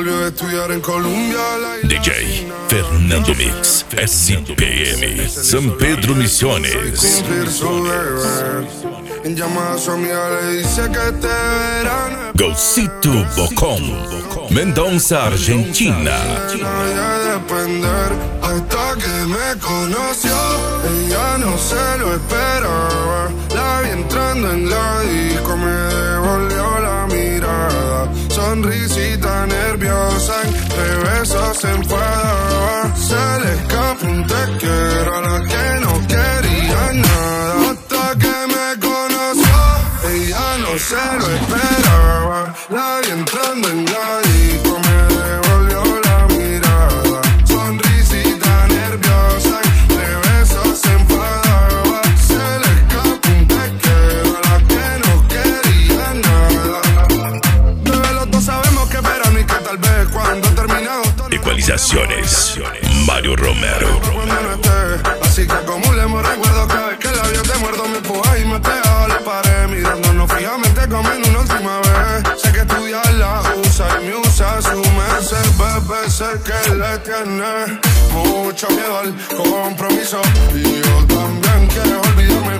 volvió a estudiar en Colombia. DJ Fernando Mix, SPM, San Pedro Misiones. En llamada a su amiga le dice que este verano Gocito Bocón, Mendoza, Argentina. depender hasta que me conoció. Ella no se lo esperaba. La vi entrando en la disco, me devolvió la mirada. Sonrisita nerviosa, entre besos se enfadaba. Se le escapó un te quiero a la que no quería nada. Hasta que me conoció, ella no se lo esperaba. La vi entrando en la disco, me devolvió la mirada. Sonrisita nerviosa, entre besos se enfadaba. Se le escapó un te quiero a la que no quería nada. Bebé, los dos sabemos que verano y que tal vez cuando terminado Ecualizaciones, Mario Romero. cuando no esté. Así que acumulemos recuerdos cada vez que el labio te muerdo, me empuja y me pega a la pared, mirándonos fijamente como en una última vez. Sé que estudiar la usa y me usa su merced, bebé, sé que le tiene mucho miedo al compromiso. Y yo también quiero olvidarme,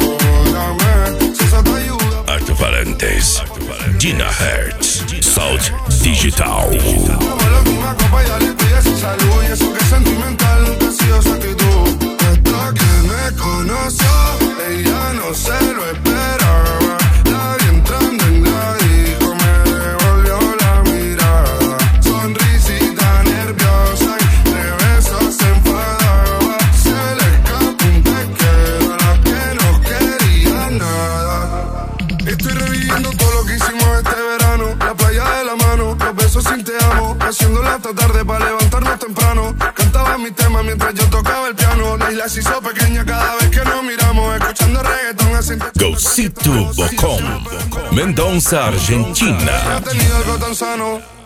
órame, si eso te ayuda. Altoparlantes, Gina Hertz, South Digital. Como la última copa ya le pide su salud. Y eso que es sentimental nunca ha sido su actitud. Hasta que me conoció, ella no se lo esperaba. La vi entrando en la disco, me devolvió la mirada. Sonrisita nerviosa, entre besos se enfadaba. Se le escapó un te quiero a la que no quería nada. Estoy reviviendo todo lo que hicimos este verano. La playa de la mano, los besos sin te amo. Haciéndola hasta tarde para levantarnos temprano. Cantaba mi tema mientras yo tocaba el piano. La isla se hizo pequeña cada vez que nos miramos. Escuchando reggaetón así. Gocito Bocón, Mendoza, Argentina. Ha tenido algo tan sano.